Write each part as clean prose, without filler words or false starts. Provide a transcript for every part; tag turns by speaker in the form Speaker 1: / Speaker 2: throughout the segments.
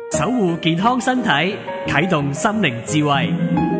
Speaker 1: 守護健康身體，啟動心靈智慧。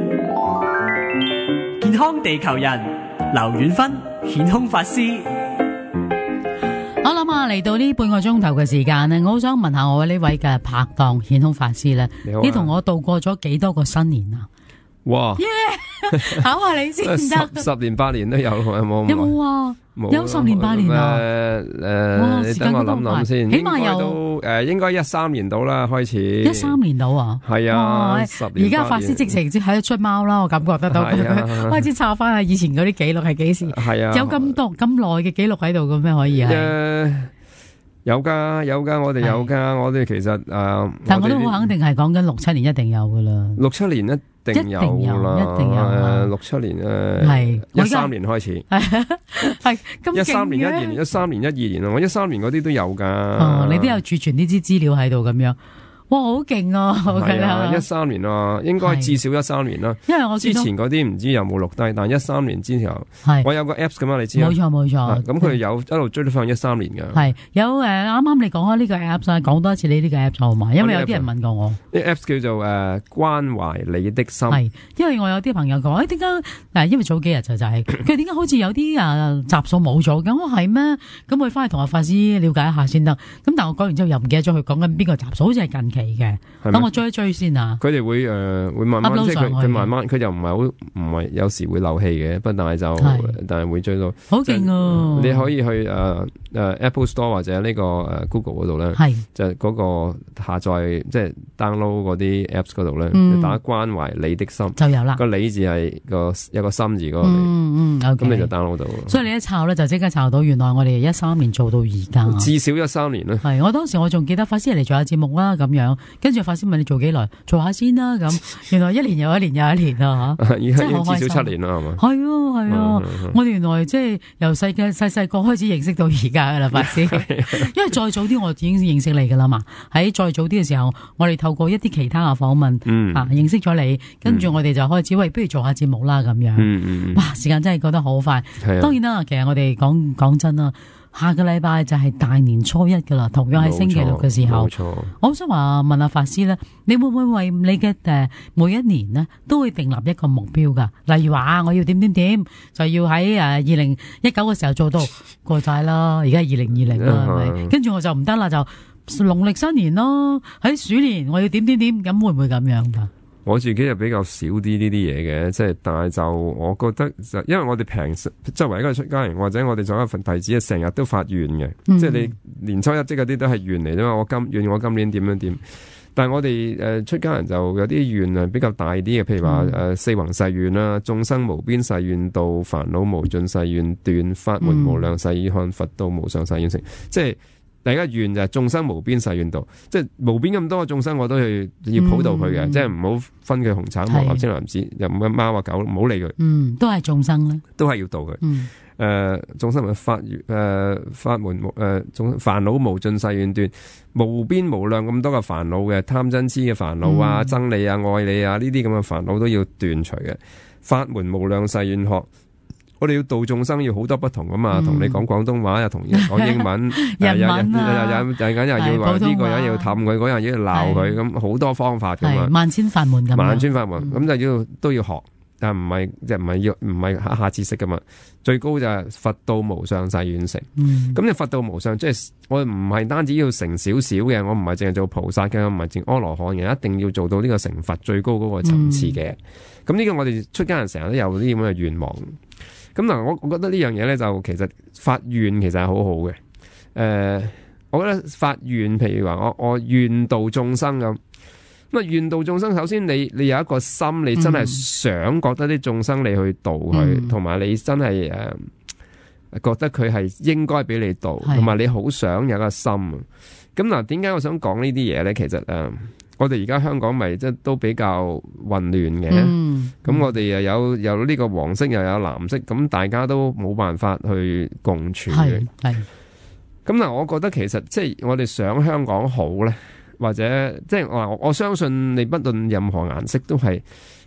Speaker 1: 健康地球人，劉遠芬顯空法師。
Speaker 2: 我諗啊，嚟到呢半個鐘頭嘅時間呢，我好想問下我呢位嘅拍檔顯空法師咧，你同我度過咗幾多個新年啊？
Speaker 3: 哇！
Speaker 2: 考下你先得。
Speaker 3: 十年八年都有，有冇
Speaker 2: 啊？有10年8年啊？
Speaker 3: 你等我諗諗先，
Speaker 2: 起碼
Speaker 3: 有應該13年到啦，開始。
Speaker 2: 13年到啊？係啊，10年。而家法師直情喺度出貓啦，我感覺得到。開始查翻下以前嗰啲記錄係幾時？係啊，有咁多咁耐嘅記錄喺度嘅咩？可以係？
Speaker 3: 有噶，我哋有噶，我哋其實
Speaker 2: 但我都好肯定係講緊6、7年一定有噶啦。
Speaker 3: 6、7年一定有啦，
Speaker 2: 一定有。
Speaker 3: 6、7年
Speaker 2: 係
Speaker 3: 13年開始，
Speaker 2: 係咁
Speaker 3: 13年1年13年12年啊，我13年嗰啲都有噶。
Speaker 2: 哦，你都有儲存呢啲資料喺度咁樣。哇，好勁啊！係啊
Speaker 3: ，13年啊，應該至少13年啦。因為我之前嗰啲唔知有冇錄低，但13年之後，我有個 apps 噶嘛，你知啊？
Speaker 2: 冇錯。咁
Speaker 3: 佢有一路追得翻13年噶。
Speaker 2: 係有啱啱你講開呢個 apps 啊，講多一次你呢個 apps 好嘛？因為有啲人問過我，
Speaker 3: 呢 apps 叫做關懷你的心。
Speaker 2: 係，因為我有啲朋友講，點解嗱？因為早幾日就係佢點解好似有啲集數冇咗嘅？我係咩？咁我翻去同阿法師了解一下先得。咁但我講完之後又唔記得咗佢講緊邊個集數，好似係近期嘅，等我追一追先啊！
Speaker 3: 佢哋會慢慢即係佢慢慢，佢就唔係有時會漏氣嘅，不但係會追到。
Speaker 2: 好勁啊！
Speaker 3: 你可以去Apple Store 或者呢個Google 嗰度咧，就嗰個下載即係 download 嗰啲 apps 嗰度咧，打關懷你的心
Speaker 2: 就有啦。
Speaker 3: 個你字係一個心字嗰個你，咁你就 download 到。
Speaker 2: 所以你一抄咧就即刻抄到，原來我哋13年做到而家，
Speaker 3: 至少13年啦。
Speaker 2: 係，我當時我仲記得法師嚟做下節目啦，咁樣跟住法師問你做幾耐，做下先啦咁。原來1年又1年又1年啊嚇，
Speaker 3: 已經至少7年啦係嘛？
Speaker 2: 係啊，我哋原來即係由細個開始認識到而家噶啦，法師。因為再早啲我已經認識你噶啦嘛，喺再早啲嘅時候，我哋透過一啲其他嘅訪問認識咗你，跟住我哋就開始喂，不如做下節目啦咁樣。哇，時間真係過得好快。當然啦，其實我哋講真啦。下個禮拜就係大年初1噶啦，同樣喺星期6嘅時候。我好想問下法師咧，你會唔會為你嘅每一年呢都會訂立一個目標噶？例如話我要點，就要喺2019嘅時候做到過晒啦。而家係2020啦，係咪？跟住我就唔得啦，就農曆新年咯，喺鼠年我要點，咁會唔會咁樣噶？
Speaker 3: 我自己就比較少啲呢啲嘢嘅，即係但係就我覺得就因為我哋平時作為一個出家人或者我哋作為一份弟子，成日都發願嘅，即係你年初一即嗰啲都係願嚟啫嘛。我今年點樣點，但係我哋出家人就有啲願啊比較大啲嘅，譬如話四弘誓願啦，眾生無邊誓願度，煩惱無盡誓願斷，法門無量誓願看，佛道無上誓願成，即係。第一個願就係眾生無邊誓願度，即係無邊咁多嘅眾生，我都要普渡佢嘅，即係唔好分佢紅橙黃藍青藍紫，又唔係貓啊狗，唔好理佢。都係眾生咧，都係要度佢。眾生法門煩惱無盡誓願斷，無邊無量咁多嘅煩惱嘅貪嗔癡嘅煩惱啊，憎你啊愛你啊呢啲咁嘅煩惱都要斷除嘅。法門無量誓願學。我哋要度眾生要好多不同噶嘛，同你講廣東話又同人講英文，
Speaker 2: 日文啊，
Speaker 3: 又要話呢個人要氹佢，嗰人要鬧佢，咁好多方法噶嘛。
Speaker 2: 萬千法門咁。
Speaker 3: 萬千法門咁都要學，但唔係下下知識噶嘛。最高就係佛道無上誓願成。咁你佛道無上，即係我唔係單止要成少少嘅，我唔係淨係做菩薩嘅，我唔係淨阿羅漢嘅，一定要做到呢個成佛最高嗰個層次嘅。咁呢個我哋出家人成日都有啲咁嘅願望。咁嗱，我覺得呢樣嘢咧就其實發願其實係好好嘅。我覺得發願，譬如話我願度眾生咁啊，願度眾生，首先你有一個心，你真係想覺得啲眾生你去度佢，同埋你真係覺得佢係應該俾你度，同埋你好想有一個心。咁嗱，點解我想講呢啲嘢咧？其實我哋而家香港咪即係都比較混亂嘅，咁我哋又有呢個黃色又有藍色，咁大家都冇辦法去共處嘅。係咁嗱，我覺得其實即係我哋想香港好咧，或者即係我相信你不論任何顏色都係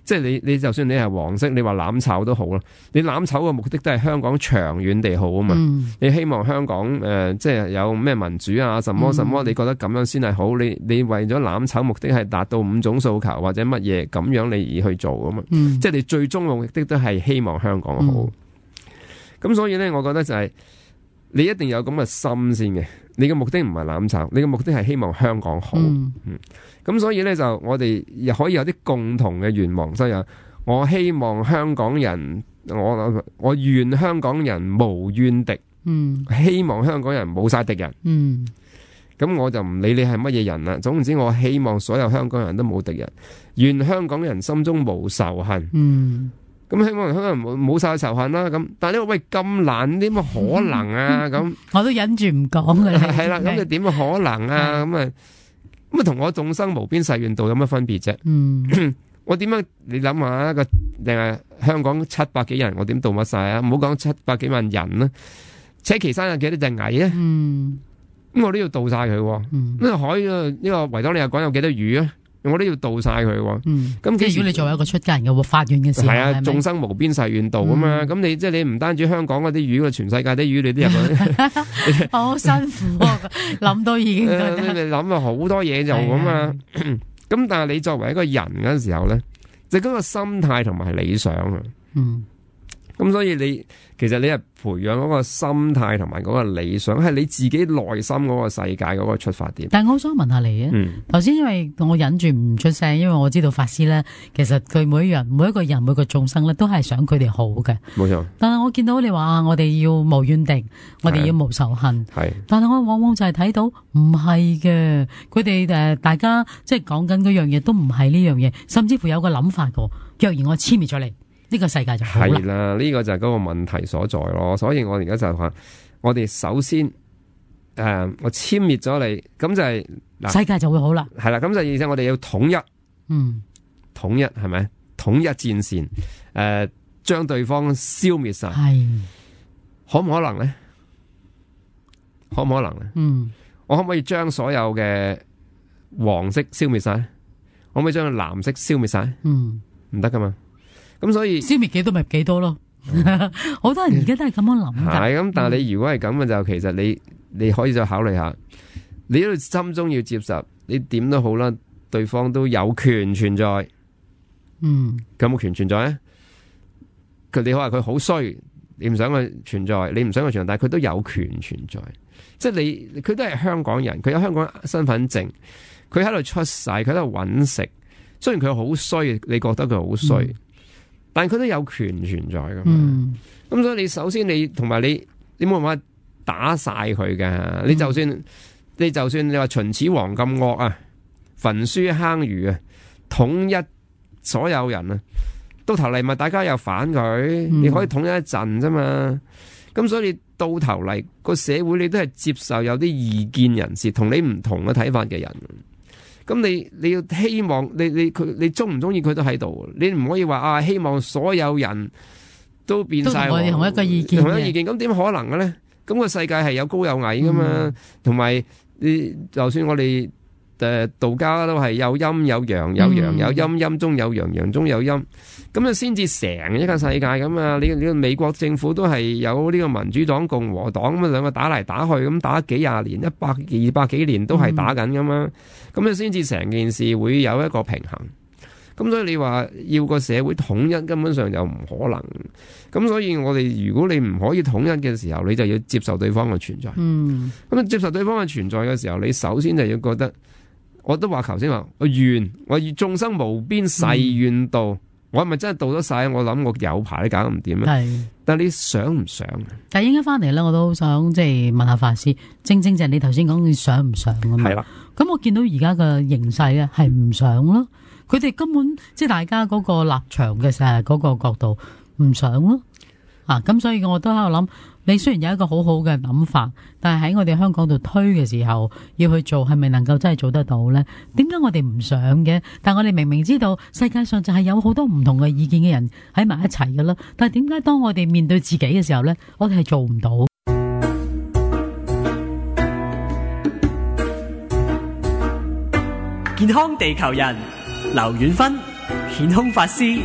Speaker 3: 即係你就算你係黃色，你話攬炒都好啦。你攬炒嘅目的都係香港長遠地好啊嘛。你希望香港即係有咩民主啊，什麼，你覺得咁樣先係好？你為咗攬炒目的係達到5種訴求或者乜嘢咁樣你而去做啊嘛。即係你最終嘅目的都係希望香港好。咁所以咧，我覺得就係你一定有咁嘅心先嘅。你嘅目的唔係攬炒，你嘅目的係希望香港好。咁所以咧就我哋又可以有啲共同嘅願望，所以我希望香港人，我願香港人無怨敵，希望香港人冇晒敵人。咁我就唔理你係乜嘢人啦，總之我希望所有香港人都冇敵人，願香港人心中無仇恨。咁希望香港人冇晒仇恨啦。咁但係你話喂咁難，點乜可能啊？咁
Speaker 2: 我都忍住唔講㗎啦。
Speaker 3: 係啦，咁你點可能啊？咁啊同我眾生無邊誓願度有乜分別啫？我點樣？你諗下一個定係香港700幾人，我點度乜晒啊？唔好講700幾萬人啦，扯旗山有幾多隻蟻啊？咁我都要度晒佢。呢個海呢個維多利亞港有幾多魚啊？我都要度晒佢。咁
Speaker 2: 即係如果你作為一個出家人嘅法院嘅時候，
Speaker 3: 係啊，眾生無邊誓願度啊嘛。咁你即係你唔單止香港嗰啲魚，全世界啲魚你都入去。
Speaker 2: 好辛苦啊！諗到已經覺得
Speaker 3: 你諗啊好多嘢就咁啊。咁但係你作為一個人嗰時候咧，就嗰個心態同埋理想啊。咁所以其實你係培養嗰個心態同埋嗰個理想，係你自己內心嗰個世界嗰個出發點。
Speaker 2: 但係我好想問下你啊，頭先因為我忍住唔出聲，因為我知道法師咧，其實佢每一個人每個眾生咧，都係想佢哋好嘅。
Speaker 3: 冇錯。
Speaker 2: 但係我見到你話我哋要無怨敵，我哋要無仇恨。係。但係我往往就係睇到唔係嘅，佢哋大家即係講緊嗰樣嘢都唔係呢樣嘢，甚至乎有個諗法嘅，若然我殲滅咗你。呢個世界就好啦。係啦，
Speaker 3: 呢個就係嗰個問題所在咯。所以我而家就話，我哋首先我殲滅咗你，咁就係
Speaker 2: 世界就會好啦。
Speaker 3: 係啦，咁就而且我哋要統一，統一係咪？統一戰線，將對方消滅晒。係，可唔可能咧？可唔可能咧？我可唔可以將所有嘅黃色消滅晒？可唔可以將藍色消滅晒？唔得噶嘛。咁所以
Speaker 2: 消滅幾多咪幾多咯，好多人而家都係咁樣諗噶。係
Speaker 3: 咁，但係你如果係咁嘅就，其實你可以再考慮下，你喺度心中要接受，你點都好啦，對方都有權存在。佢有冇權存在咧？你話佢好衰，你唔想佢存在，你唔想佢存在，但係佢都有權存在。即係佢都係香港人，佢有香港身份證，佢喺度出世，佢喺度揾食。雖然佢好衰，你覺得佢好衰。但佢都有權存在噶嘛。咁所以你首先你同埋你冇辦法打晒佢噶。你就算你話秦始皇咁惡啊，焚書坑儒啊，統一所有人啊，到頭嚟咪大家又反佢，你可以統一一陣啫嘛。咁所以你到頭嚟個社會你都係接受有啲異見人士同你唔同嘅睇法嘅人。咁你要希望你中唔中意佢都喺度，你唔可以話希望所有人都變晒
Speaker 2: 同一個意見，
Speaker 3: 咁點可能嘅咧？咁個世界係有高有矮噶嘛，同埋你就算我哋道家都係有陰有陽，有陽有陰，陰中有陽，陽中有陰，咁啊先至成一個世界咁啊！你美國政府都係有呢個民主黨、共和黨咁啊，兩個打嚟打去咁打幾廿年，100、200幾年都係打緊噶嘛，咁啊先至成件事會有一個平衡。咁所以你話要個社會統一，根本上就唔可能。咁所以我哋如果你唔可以統一嘅時候，你就要接受對方嘅存在。咁接受對方嘅存在嘅時候，你首先就要覺得。我都話頭先話，我願眾生無邊誓願度，我係咪真係度得晒？我諗我有排都搞唔掂啊！但係你想唔想？
Speaker 2: 但係應該翻嚟咧，我都想即係問下法師，正正就係你頭先講你想唔想啊嘛？係啦。咁我見到而家嘅形勢咧，係唔想咯。佢哋根本即係大家嗰個立場嘅嗰個角度唔想咯。咁所以我都喺度諗。你雖然有一個好好嘅諗法，但係喺我哋香港度推嘅時候，要去做係咪能夠真係做得到呢？點解我哋唔想嘅？但我哋明明知道世界上就係有好多唔同嘅意見嘅人喺埋一齊㗎啦。但係點解當我哋面對自己嘅時候呢，我哋係做唔到？
Speaker 1: 健康地球人劉遠芬顯空法師。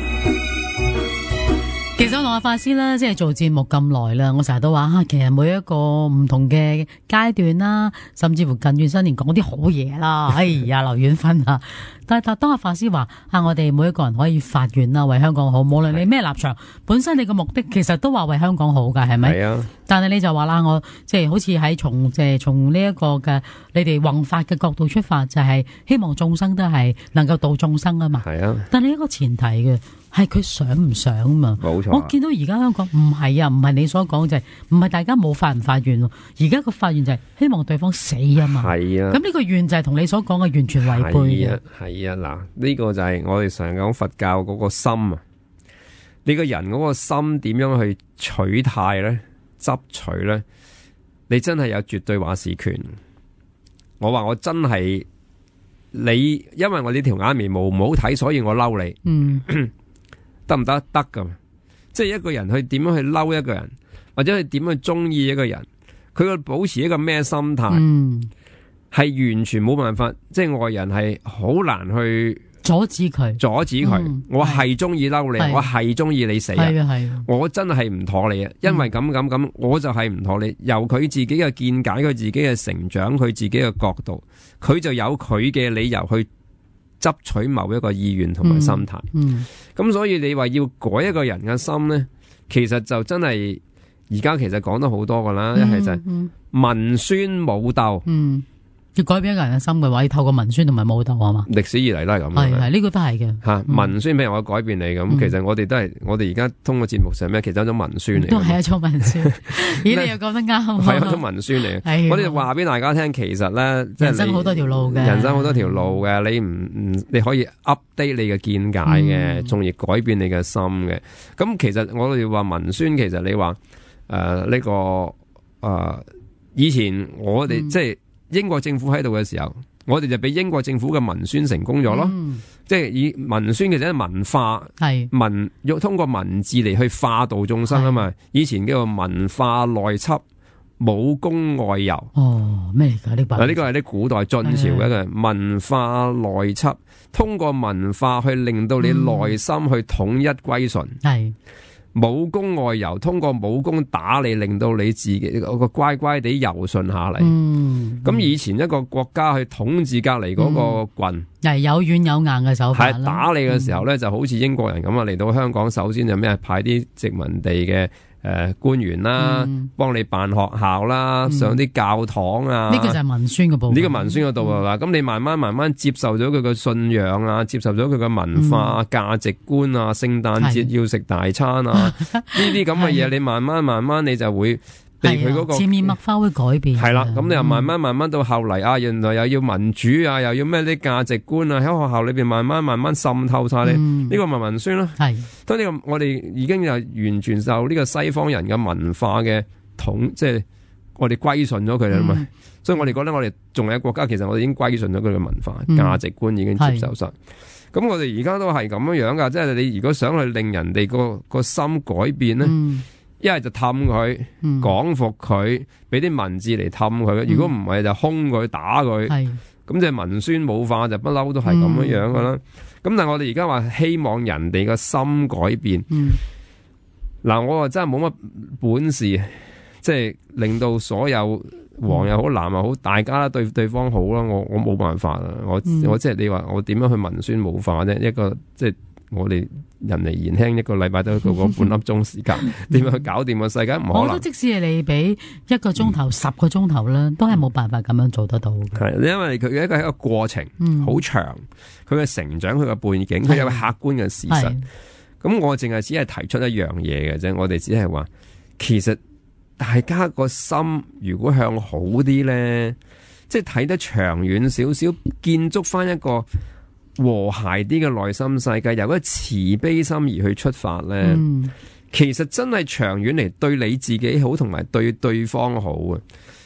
Speaker 2: 其實我同阿法師啦，即係做節目咁耐啦，我成日都話其實每一個唔同嘅階段啦，甚至乎近住新年講啲好嘢啦，哎呀，劉婉芬啊！但係當阿法師話我哋每一個人可以發願啦，為香港好，無論你咩立場，本身你個目的其實都話為香港好噶，係咪？係啊。但係你就話啦，我即係好似喺從呢一個嘅你哋弘法嘅角度出發，就係希望眾生都係能夠度眾生啊嘛。係啊。但係一個前提嘅係佢想唔想啊嘛。冇錯。我見到而家香港唔係啊，唔係你所講就係唔係大家冇發唔發願，而家個發願就係希望對方死啊嘛。係啊。咁呢個願就係同你所講嘅完全違背嘅。
Speaker 3: 係啊，嗱，呢個就係我哋常講佛教嗰個心啊。你個人嗰個心點樣去取態咧？執取咧？你真係有絕對話事權。我話我真係你，因為我呢條眼眉毛唔好睇，所以我嬲你。得唔得？得噶。即係一個人去點樣去嬲一個人，或者去點樣去中意一個人，佢個保持一個咩心態？係完全冇辦法，即係外人係好難去阻止佢。我係中意嬲你，我係中意你死啊！我真係唔妥你啊！因為咁，我就係唔妥你。由佢自己嘅見解，佢自己嘅成長，佢自己嘅角度，佢就有佢嘅理由去執取某一個意願同埋心態。咁所以你話要改一個人嘅心呢，其實就真係而家其實講得好多噶啦，一係就係文宣武鬥。要改變一個人嘅心嘅話，要透過文宣同埋武鬥啊嘛。歷史以嚟都係咁。係呢個都係嘅。吓，文宣譬如我改變你咁，其實我哋都係，我哋而家通過節目上咩，其實係一種文宣嚟。都係一種文宣。咦，你又講得啱。係一種文宣嚟嘅。我哋話俾大家聽，其實咧，人生好多條路嘅。人生好多條路嘅，你可以 update 你嘅見解嘅，從而改變你嘅心嘅。咁其實我哋話文宣，其實你話呢個以前我哋即係。英國政府喺度嘅時候，我哋就俾英國政府嘅文宣成功咗咯。即係以文宣其實係文化，要通過文字嚟去化度眾生啊嘛。以前叫做文化內輯、武功外游。哦，咩嚟㗎？呢個係啲古代晉朝嘅一個文化內輯，通過文化去令到你內心去統一歸順。係。武功外游，通過武功打你，令到你自己個乖乖地柔順下嚟。咁以前一個國家去統治隔籬嗰個郡，係有軟有硬嘅手法。係打你嘅時候咧，就好似英國人咁啊，嚟到香港，首先就咩派啲殖民地嘅官員啦，幫你辦學校啦，上啲教堂啊。呢個就係文宣嘅部分。呢個文宣嗰度係嘛？咁你慢慢接受咗佢嘅信仰啊，接受咗佢嘅文化價值觀啊，聖誕節要食大餐啊，呢啲咁嘅嘢，你慢慢你就會被佢嗰個潛移默化會改變。係啦，咁你又慢慢到後嚟啊，原來又要民主啊，又要咩啲價值觀啊，喺學校裏邊慢慢滲透晒你。呢個咪文宣咯。係，當呢個我哋已經又完全受呢個西方人嘅文化嘅即係我哋歸順咗佢啦嘛。所以我哋覺得我哋仲有國家，其實我哋已經歸順咗佢嘅文化價值觀，已經接受晒。咁我哋而家都係咁樣噶，即係你如果想去令人哋個心改變咧。一係就氹佢，講服佢，俾啲文字嚟氹佢。如果唔係就兇佢打佢，咁即係文宣武化就不嬲都係咁樣噶啦。咁但係我哋而家話希望人哋個心改變，嗱我話真係冇乜本事，即係令到所有黃又好藍又好，大家都對對方好啦。我冇辦法啦，我即係你話我點樣去文宣武化啫？一個即係我哋。人嚟言輕，一個禮拜都過半粒鐘時間，點樣去搞掂個世界？唔可能。我覺得即使係你俾1個鐘頭、10個鐘頭啦，都係冇辦法咁樣做得到。係，因為佢嘅一個過程好長，佢嘅成長、佢嘅背景，佢有個客觀嘅事實。咁我淨係只係提出一樣嘢嘅啫，我哋只係話，其實大家個心如果向好啲咧，即係睇得長遠少少，建築翻一個和諧啲嘅內心世界，由一個慈悲心而去出發咧，其實真係長遠嚟對你自己好，同埋對對方好啊！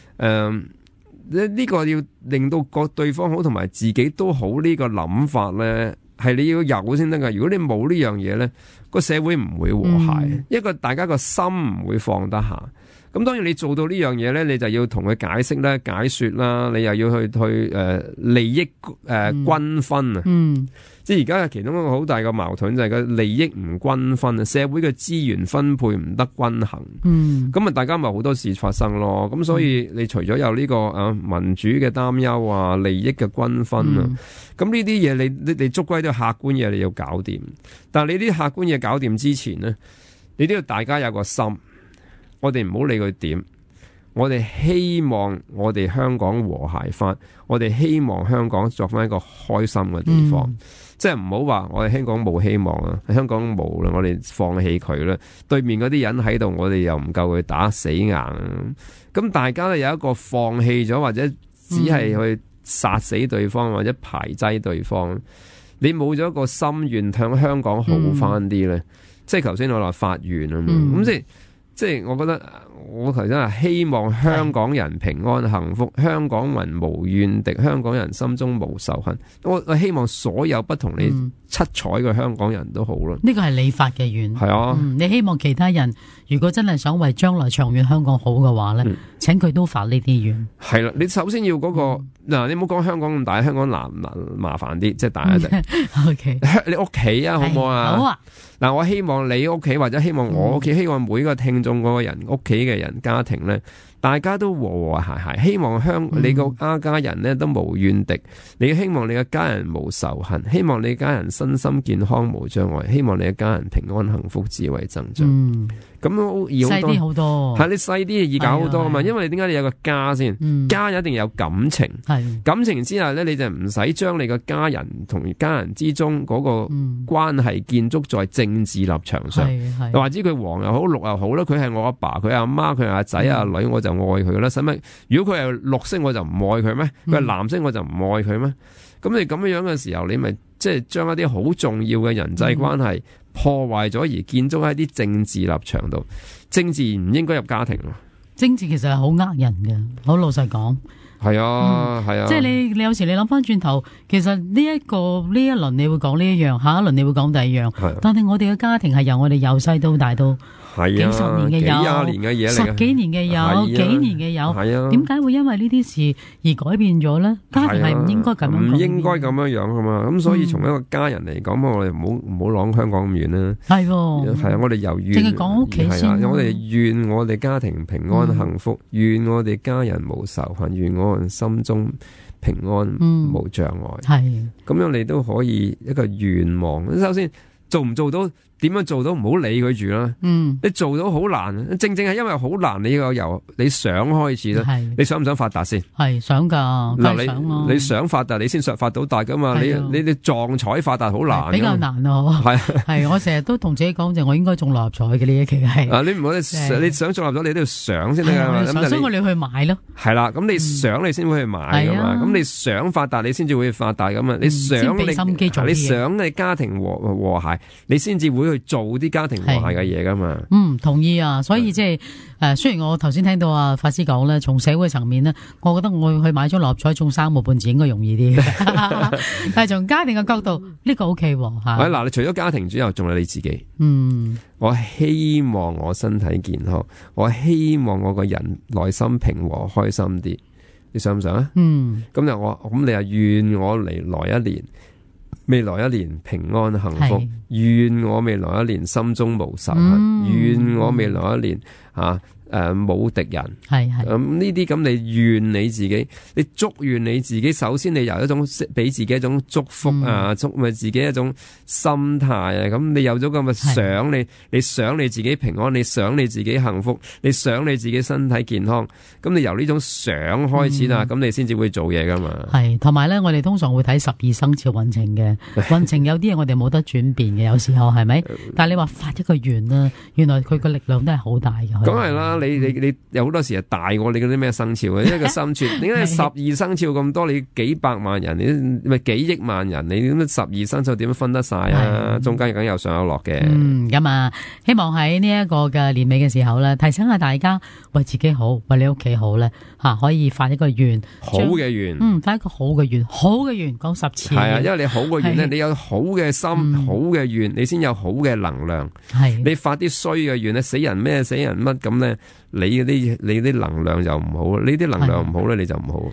Speaker 3: 呢個要令到個對方好，同埋自己都好呢個諗法咧，係你要有先得噶。如果你冇呢樣嘢咧，個社會唔會和諧，一個大家個心唔會放得下。 咁當然你做到呢樣嘢咧，你就要同佢解釋啦、解說啦，你又要去利益均分啊。即係而家其中一個好大嘅矛盾就係個利益唔均分啊，社會嘅資源分配唔得均衡。咁大家咪好多事發生咯。咁所以你除咗有呢個民主嘅擔憂啊、利益嘅均分啊，咁呢啲嘢你捉歸都係客觀嘢，你要搞掂。但係你啲客觀嘢搞掂之前呢，你都要大家有個心，我哋唔好理佢點。我哋希望我哋香港和諧翻，我哋希望香港作翻一個開心嘅地方，即係唔好話我哋香港冇希望啊，香港冇啦，我哋放棄佢啦。對面嗰啲人喺度，我哋又唔夠佢打死硬。咁大家都有一個放棄咗，或者只係去殺死對方，或者排擠對方。你冇咗一個心願向香港好翻啲咧，即係頭先我話發願啊嘛，咁即係我覺得我頭先係希望香港人平安幸福，香港人無怨敵，香港人心中無仇恨。我希望所有不同你七彩嘅香港人都好咯。呢個係你發嘅願，係啊。你希望其他人如果真係想為將來長遠香港好嘅話咧，請佢都發呢啲願。係啦，你首先要嗰個嗱，你唔好講香港咁大，香港難麻煩啲，即係大一啲。OK， 你屋企啊，好唔好啊？好啊。嗱，我希望你屋企或者希望我屋企，希望每個聽眾嗰個人屋企嘅人家庭咧，大家都和和諧諧，希望你個家人咧都無怨敵，你希望你嘅家人無仇恨，希望你家人身心健康無障礙，希望你嘅家人平安幸福智慧增長。咁易細啲好多，係你細啲易搞好多啊嘛。因為點解你有個家先？家一定有感情，感情之下咧，你就唔使將你個家人同家人之中嗰個關係建築在政治立場上。或者佢黃又好綠又好啦，佢係我阿爸，佢阿媽，佢係阿仔阿女，我就愛佢啦。使乜？如果佢係綠色，我就唔愛佢咩？佢係藍色，我就唔愛佢咩？咁你咁樣嘅時候，你咪即係將一啲好重要嘅人際關係破壞咗，而建築喺啲政治立場度。政治唔應該入家庭咯。政治其實係好呃人嘅，好老實講。係啊，係啊。即係你有時你諗翻轉頭，其實呢一輪你會講呢一樣，下一輪你會講第二樣。但係我哋嘅家庭係由我哋由細到大到幾十年嘅有，幾廿年嘅嘢嚟嘅，十幾年嘅有，幾年嘅有。係啊。點解會因為呢啲事而改變咗咧？家庭係唔應該咁樣，唔應該咁樣噶嘛。咁所以從一個家人嚟講，我哋唔好攞香港咁遠啦。係喎。係啊，我哋由願，淨係講屋企先。我哋願我哋家庭平安幸福，願我哋家人無仇恨，願我心中平安無障礙。係咁樣，你都可以一個願望。首先做唔做到？點樣做到？唔好理佢住啦。你做到好難，正係因為好難，你要由你想開始啦。你想唔想發達先？係想噶，嗱你想發達，你先發到達噶嘛。你撞彩發達好難，比較難咯。係我成日都同自己講，就我應該中六合彩嘅呢一期係。你唔好你想中六合彩，你都要想先得噶。所以我哋去買咯。係啦，咁你想你先會去買噶嘛。咁你想發達，你先至會發達噶嘛。你想你想你家庭和諧，你先至會去做啲家庭和諧嘅嘢噶嘛。同意啊。所以即係雖然我頭先聽到阿法師講咧，從社會層面咧，我覺得我去買咗六合彩中3個半字應該容易啲。但係從家庭嘅角度，呢個 OK 喎吓。嗱，你除咗家庭之後，仲有你自己。我希望我身體健康，我希望我個人內心平和開心啲。你想唔想啊？咁就咁你又願我嚟來一年。未來一年平安幸福，願我未來一年心中無仇恨，願我未來一年冇敵人。咁呢啲咁你願你自己，你祝願你自己。首先你由一種俾自己一種祝福啊，祝咪自己一種心態啊。咁你有咗咁嘅想，你想你自己平安，你想你自己幸福，你想你自己身體健康。咁你由呢種想開始啦，咁你先至會做嘢噶嘛。係，同埋咧，我哋通常會睇12生肖運程嘅運程，有啲嘢我哋冇得轉變嘅，有時候係咪？但係你話發一個願啦，原來佢個力量都係好大嘅。咁係啦。你有好多時係大過你嗰啲咩生肖嘅，一個生肖，你睇12生肖咁多，你幾百萬人，你咪幾億萬人，你咁12生肖點樣分得晒啊？中間梗有上有落嘅。咁啊，希望喺呢一個嘅年尾嘅時候咧，提醒下大家為自己好，為你屋企好咧，可以發一個願，好嘅願，發一個好嘅願，好嘅願講10次。係啊，因為你好嘅願咧，你有好嘅心，好嘅願，你先有好嘅能量。係你發啲衰嘅願咧，死人咩死人乜咁咧。 你啲能量就唔好，你啲能量唔好咧，你就唔好。